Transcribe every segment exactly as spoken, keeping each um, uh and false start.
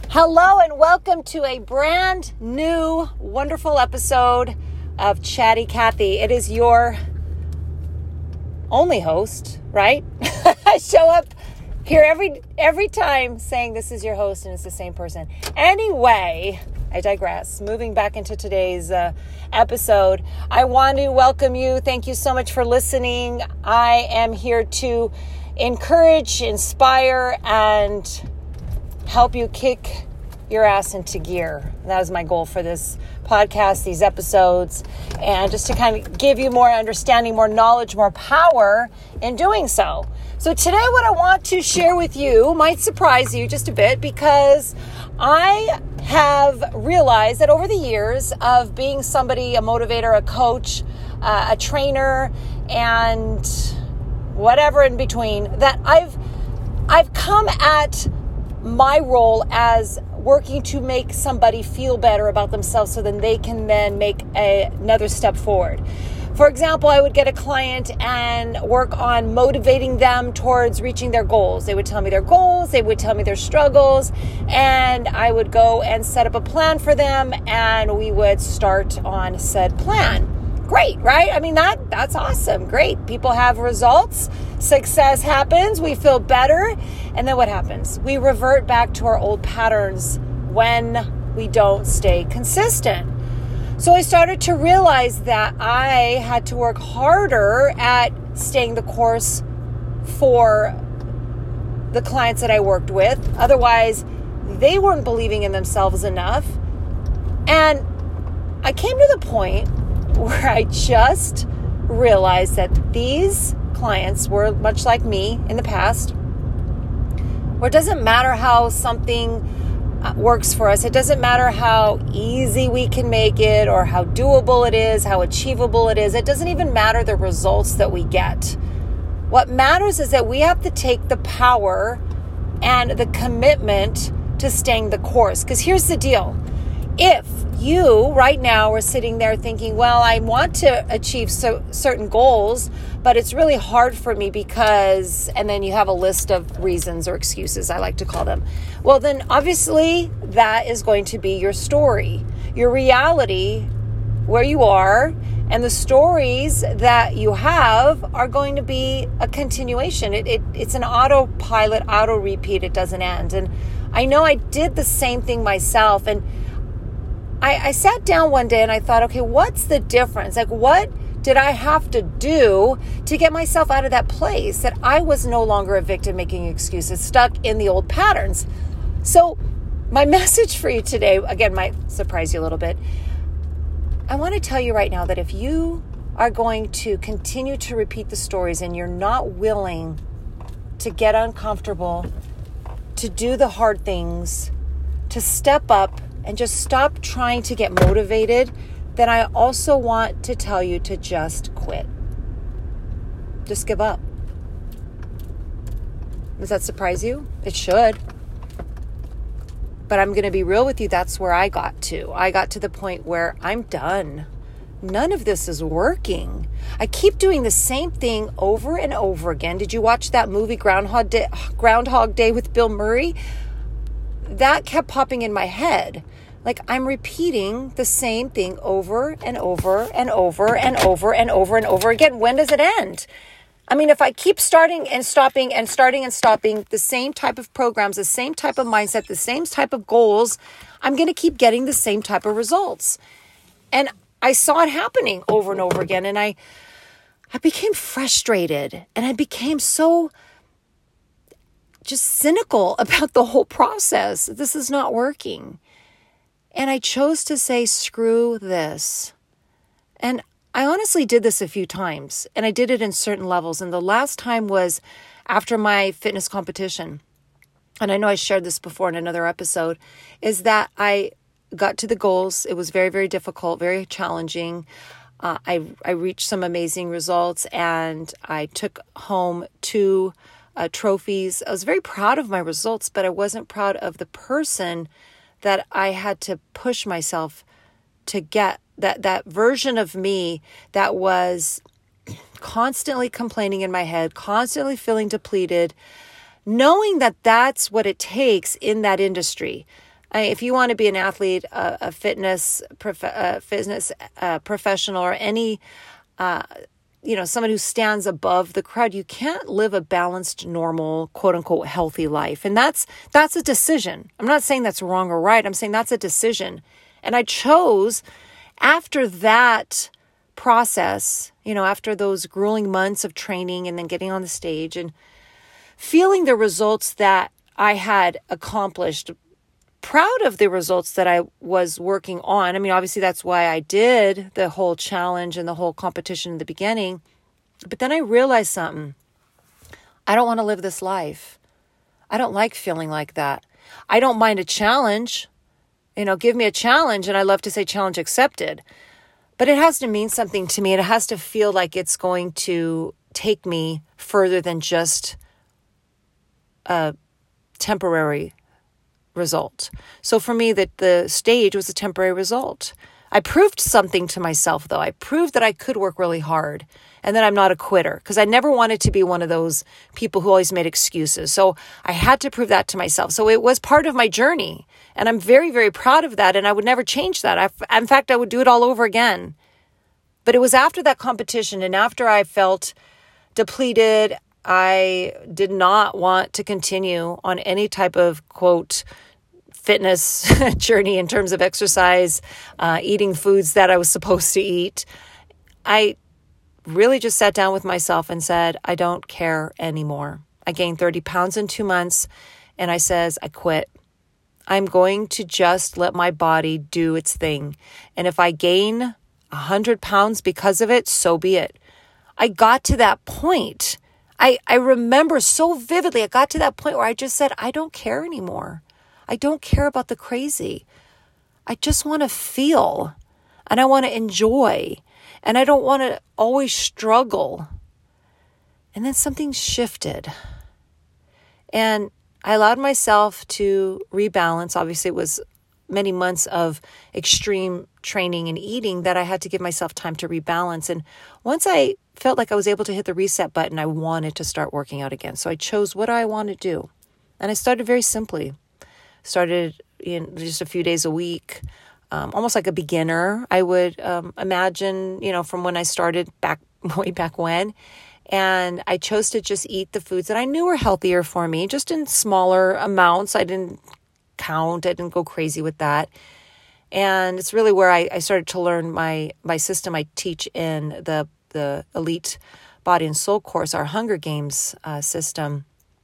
Hello and welcome to a brand new, wonderful episode of Chatty Cathy. It is your only host, right? I show up here every every time saying this is your host and it's the same person. Anyway, I digress. Moving back into today's uh, episode, I want to welcome you. Thank you so much for listening. I am here to encourage, inspire, and help you kick your ass into gear. That was my goal for this podcast, these episodes, and just to kind of give you more understanding, more knowledge, more power in doing so. So today what I want to share with you might surprise you just a bit, because I have realized that over the years of being somebody, a motivator, a coach, uh, a trainer, and whatever in between, that I've I've come at my role as working to make somebody feel better about themselves so then they can then make a, another step forward. For example, I would get a client and work on motivating them towards reaching their goals. They would tell me their goals, they would tell me their struggles, and I would go and set up a plan for them, and we would start on said plan. Great, right? I mean, that that's awesome. Great. People have results. Success happens. We feel better. And then what happens? We revert back to our old patterns when we don't stay consistent. So I started to realize that I had to work harder at staying the course for the clients that I worked with. Otherwise, they weren't believing in themselves enough. And I came to the point where I just realized that these clients were much like me in the past, where it doesn't matter how something works for us. It doesn't matter how easy we can make it or how doable it is, how achievable it is. It doesn't even matter the results that we get. What matters is that we have to take the power and the commitment to staying the course. Because here's the deal. If you right now are sitting there thinking, well, I want to achieve so, certain goals, but it's really hard for me because, and then you have a list of reasons or excuses, I like to call them. Well, then obviously that is going to be your story, your reality, where you are, and the stories that you have are going to be a continuation. It, it it's an autopilot, auto repeat. It doesn't end. And I know I did the same thing myself. And I, I sat down one day and I thought, okay, what's the difference? Like, what did I have to do to get myself out of that place that I was no longer a victim making excuses, stuck in the old patterns? So my message for you today, again, might surprise you a little bit. I want to tell you right now that if you are going to continue to repeat the stories and you're not willing to get uncomfortable, to do the hard things, to step up, and just stop trying to get motivated, then I also want to tell you to just quit. Just give up. Does that surprise you? It should. But I'm going to be real with you. That's where I got to. I got to the point where I'm done. None of this is working. I keep doing the same thing over and over again. Did you watch that movie Groundhog Day, Groundhog Day with Bill Murray? That kept popping in my head. Like, I'm repeating the same thing over and over and over and over and over and over again. When does it end? I mean, if I keep starting and stopping and starting and stopping the same type of programs, the same type of mindset, the same type of goals, I'm going to keep getting the same type of results. And I saw it happening over and over again. And I, I became frustrated and I became so just cynical about the whole process. This is not working. And I chose to say, screw this. And I honestly did this a few times, and I did it in certain levels. And the last time was after my fitness competition. And I know I shared this before in another episode, is that I got to the goals. It was very, very difficult, very challenging. Uh, I, I reached some amazing results, and I took home two uh, trophies. I was very proud of my results, but I wasn't proud of the person that I had to push myself to get, that that version of me that was constantly complaining in my head, constantly feeling depleted, knowing that that's what it takes in that industry. I, if you want to be an athlete, a, a fitness, prof, uh, fitness uh, professional, or any, uh, you know, someone who stands above the crowd, you can't live a balanced, normal, quote unquote, healthy life. And that's, that's a decision. I'm not saying that's wrong or right. I'm saying that's a decision. And I chose after that process, you know, after those grueling months of training and then getting on the stage and feeling the results that I had accomplished, proud of the results that I was working on. I mean, obviously that's why I did the whole challenge and the whole competition in the beginning. But then I realized something. I don't want to live this life. I don't like feeling like that. I don't mind a challenge. You know, give me a challenge, and I love to say challenge accepted. But it has to mean something to me. It has to feel like it's going to take me further than just a temporary result. So for me, that the stage was a temporary result. I proved something to myself, though. I proved that I could work really hard and that I'm not a quitter, because I never wanted to be one of those people who always made excuses. So I had to prove that to myself. So it was part of my journey, and I'm very, very proud of that, and I would never change that. I, in fact, I would do it all over again. But it was after that competition and after I felt depleted, I did not want to continue on any type of, quote, fitness journey in terms of exercise, uh, eating foods that I was supposed to eat. I really just sat down with myself and said, I don't care anymore. I gained thirty pounds in two months and I says, I quit. I'm going to just let my body do its thing. And if I gain one hundred pounds because of it, so be it. I got to that point. I, I remember so vividly, I got to that point where I just said, I don't care anymore. I don't care about the crazy. I just want to feel and I want to enjoy and I don't want to always struggle. And then something shifted and I allowed myself to rebalance. Obviously, it was many months of extreme training and eating that I had to give myself time to rebalance. And once I felt like I was able to hit the reset button, I wanted to start working out again. So I chose what do I want to do. And I started very simply. Started in just a few days a week, um, almost like a beginner. I would um, imagine, you know, from when I started back way back when. And I chose to just eat the foods that I knew were healthier for me, just in smaller amounts. I didn't count. I didn't go crazy with that. And it's really where I, I started to learn my my system I teach in the, the Elite Body and Soul course, our Hunger Games uh, system.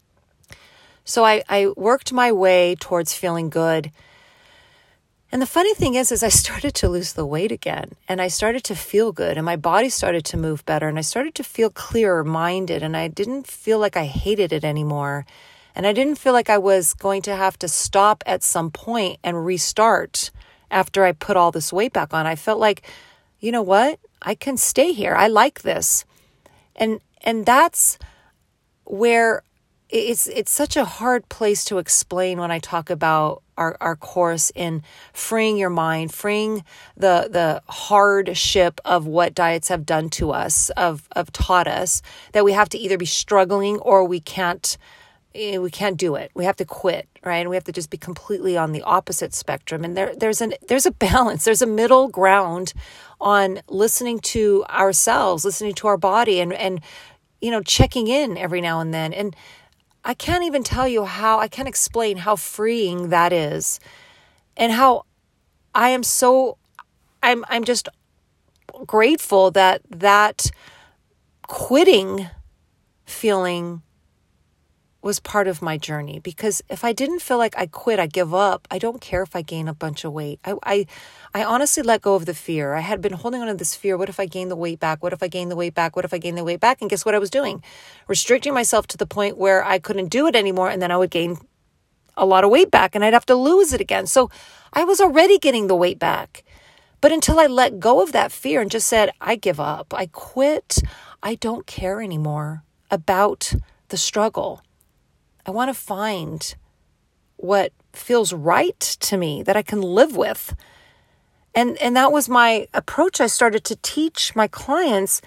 So I, I worked my way towards feeling good. And the funny thing is, is I started to lose the weight again and I started to feel good and my body started to move better and I started to feel clearer minded and I didn't feel like I hated it anymore. And I didn't feel like I was going to have to stop at some point and restart after I put all this weight back on. I felt like, you know what? I can stay here. I like this. And, and that's where It's it's such a hard place to explain when I talk about our, our course in freeing your mind, freeing the the hardship of what diets have done to us, of of taught us that we have to either be struggling or we can't we can't do it. We have to quit, right? And we have to just be completely on the opposite spectrum. And there there's an there's a balance, there's a middle ground on listening to ourselves, listening to our body, and and you know checking in every now and then. And I can't even tell you how, I can't explain how freeing that is and how I am so, I'm I'm just grateful that that quitting feeling was part of my journey. Because if I didn't feel like I quit, I give up, I don't care if I gain a bunch of weight. I, I, I honestly let go of the fear. I had been holding on to this fear. What if I gain the weight back? What if I gain the weight back? What if I gain the weight back? And guess what I was doing? Restricting myself to the point where I couldn't do it anymore. And then I would gain a lot of weight back and I'd have to lose it again. So I was already getting the weight back. But until I let go of that fear and just said, I give up, I quit, I don't care anymore about the struggle. I want to find what feels right to me that I can live with. And and that was my approach I started to teach my clients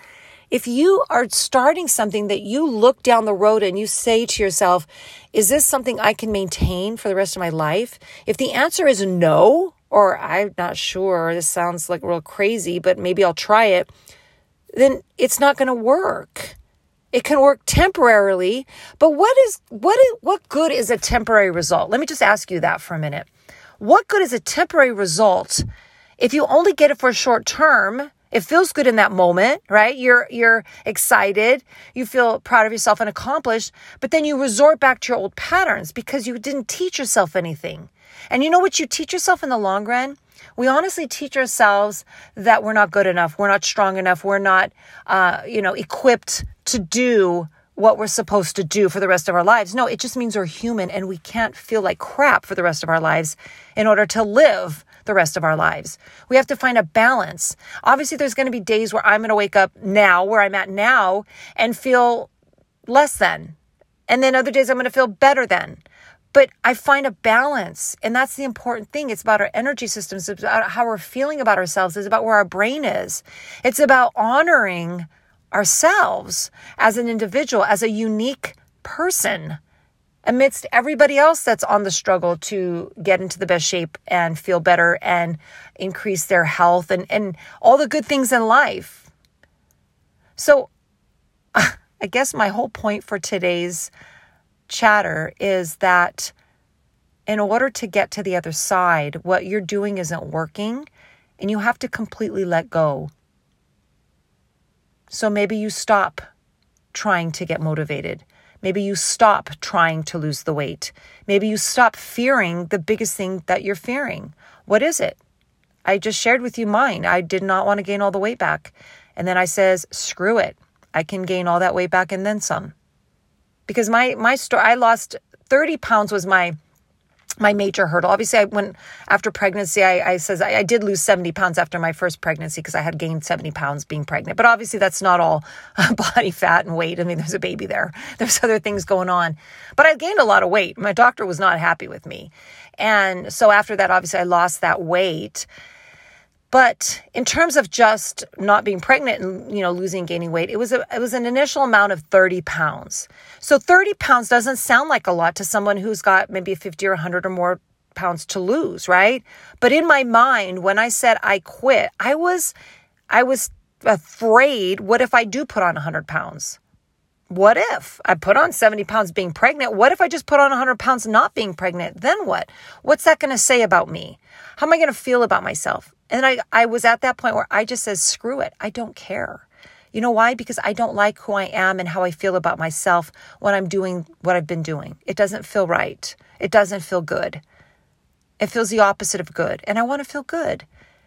If you are starting something that you look down the road and you say to yourself, is this something I can maintain for the rest of my life? If the answer is no, or I'm not sure, this sounds like real crazy, but maybe I'll try it, then it's not going to work. It can work temporarily, but what is what is what good is a temporary result? Let me just ask you that for a minute. What good is a temporary result if you only get it for a short term? It feels good in that moment, right? You're you're excited, you feel proud of yourself and accomplished, but then you resort back to your old patterns because you didn't teach yourself anything. And you know what you teach yourself in the long run? We honestly teach ourselves that we're not good enough, we're not strong enough, we're not, uh, you know, equipped to do what we're supposed to do for the rest of our lives. No, it just means we're human and we can't feel like crap for the rest of our lives in order to live the rest of our lives. We have to find a balance. Obviously, there's going to be days where I'm going to wake up now, where I'm at now, and feel less than. And then other days I'm going to feel better than. But I find a balance. And that's the important thing. It's about our energy systems. It's about how we're feeling about ourselves. It's about where our brain is. It's about honoring ourselves as an individual, as a unique person, amidst everybody else that's on the struggle to get into the best shape and feel better and increase their health and, and all the good things in life. So I guess my whole point for today's chatter is that in order to get to the other side, what you're doing isn't working and you have to completely let go. So maybe you stop trying to get motivated. Maybe you stop trying to lose the weight. Maybe you stop fearing the biggest thing that you're fearing. What is it? I just shared with you mine. I did not want to gain all the weight back. And then I says, screw it. I can gain all that weight back and then some. Because my my story, I lost thirty pounds was my my major hurdle. Obviously, I went after pregnancy. I, I says I, I did lose seventy pounds after my first pregnancy because I had gained seventy pounds being pregnant. But obviously, that's not all body fat and weight. I mean, there's a baby there. There's other things going on. But I gained a lot of weight. My doctor was not happy with me. And so after that, obviously, I lost that weight. But in terms of just not being pregnant and, you know, losing, gaining weight, it was a, it was an initial amount of thirty pounds. So thirty pounds doesn't sound like a lot to someone who's got maybe fifty or one hundred or more pounds to lose, right? But in my mind, when I said I quit, I was, I was afraid, what if I do put on one hundred pounds? What if I put on seventy pounds being pregnant? What if I just put on one hundred pounds not being pregnant? Then what? What's that going to say about me? How am I going to feel about myself? And I, I was at that point where I just said, screw it. I don't care. You know why? Because I don't like who I am and how I feel about myself when I'm doing what I've been doing. It doesn't feel right. It doesn't feel good. It feels the opposite of good. And I want to feel good.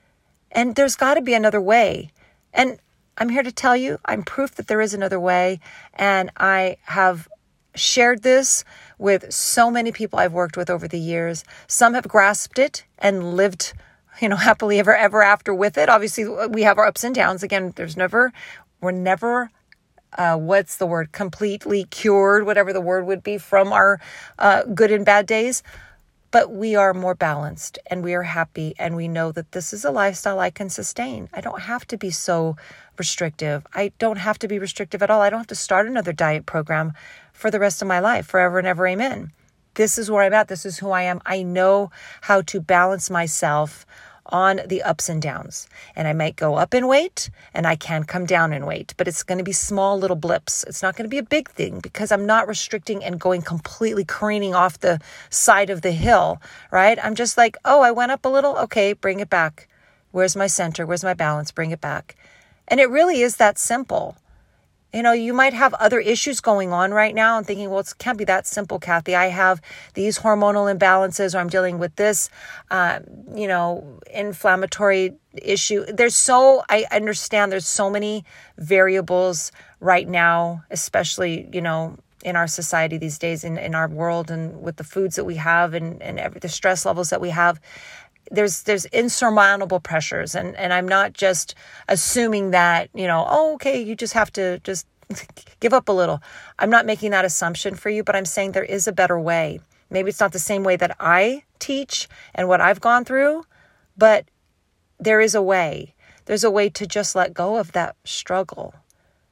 And there's got to be another way. And I'm here to tell you, I'm proof that there is another way. And I have shared this with so many people I've worked with over the years. Some have grasped it and lived, you know, happily ever, ever after with it. Obviously, we have our ups and downs. Again, there's never, we're never, uh, what's the word, completely cured, whatever the word would be, from our uh, good and bad days. But we are more balanced and we are happy and we know that this is a lifestyle I can sustain. I don't have to be so restrictive. I don't have to be restrictive at all. I don't have to start another diet program for the rest of my life, forever and ever. Amen. This is where I'm at. This is who I am. I know how to balance myself on the ups and downs. And I might go up in weight and I can come down in weight, but it's going to be small little blips. It's not going to be a big thing because I'm not restricting and going completely careening off the side of the hill, right? I'm just like, oh, I went up a little. Okay, bring it back. Where's my center? Where's my balance? Bring it back. And it really is that simple. You know, you might have other issues going on right now and thinking, well, it can't be that simple, Kathy. I have these hormonal imbalances or I'm dealing with this, uh, you know, inflammatory issue. There's so, I understand there's so many variables right now, especially, you know, in our society these days, in, in our world and with the foods that we have and, and every, the stress levels that we have. There's there's insurmountable pressures. And, and I'm not just assuming that, you know, oh, okay, you just have to just give up a little. I'm not making that assumption for you, but I'm saying there is a better way. Maybe it's not the same way that I teach and what I've gone through, but there is a way. There's a way to just let go of that struggle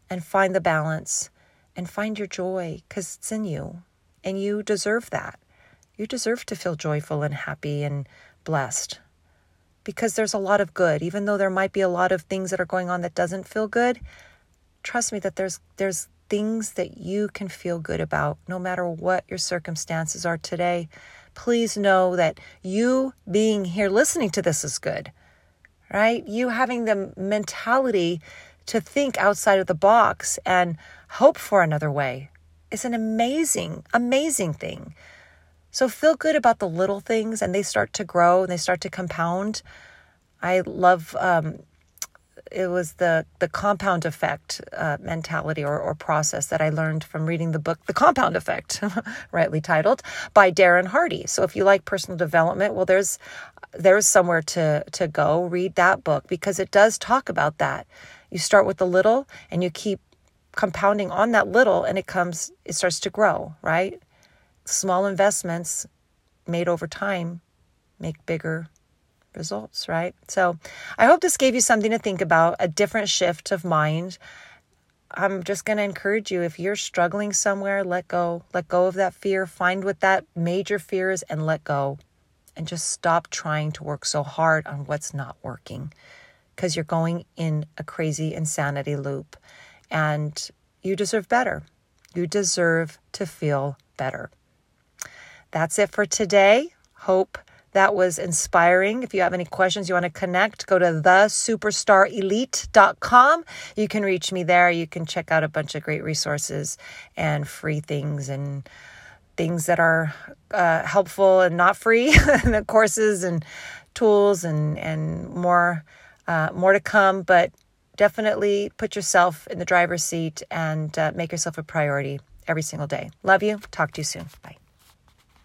and find the balance and find your joy, because it's in you and you deserve that. You deserve to feel joyful and happy and blessed, because there's a lot of good. Even though there might be a lot of things that are going on that doesn't feel good, trust me that there's there's things that you can feel good about no matter what your circumstances are today. Please know that you being here listening to this is good, right? You having the mentality to think outside of the box and hope for another way is an amazing, amazing thing. So feel good about the little things, and they start to grow and they start to compound. I love, um, it was the, the compound effect uh, mentality or, or process that I learned from reading the book, The Compound Effect, rightly titled, by Darren Hardy. So if you like personal development, well, there's there's somewhere to, to go. Read that book, because it does talk about that. You start with the little and you keep compounding on that little, and it comes, it starts to grow, right? Small investments made over time make bigger results, right? So I hope this gave you something to think about, a different shift of mind. I'm just going to encourage you, if you're struggling somewhere, let go. Let go of that fear. Find what that major fear is and let go. And just stop trying to work so hard on what's not working, because you're going in a crazy insanity loop, and you deserve better. You deserve to feel better. That's it for today. Hope that was inspiring. If you have any questions, you want to connect, go to the superstar elite dot com. You can reach me there. You can check out a bunch of great resources and free things and things that are uh, helpful and not free, the courses and tools and, and more, uh, more to come. But definitely put yourself in the driver's seat and uh, make yourself a priority every single day. Love you. Talk to you soon. Bye.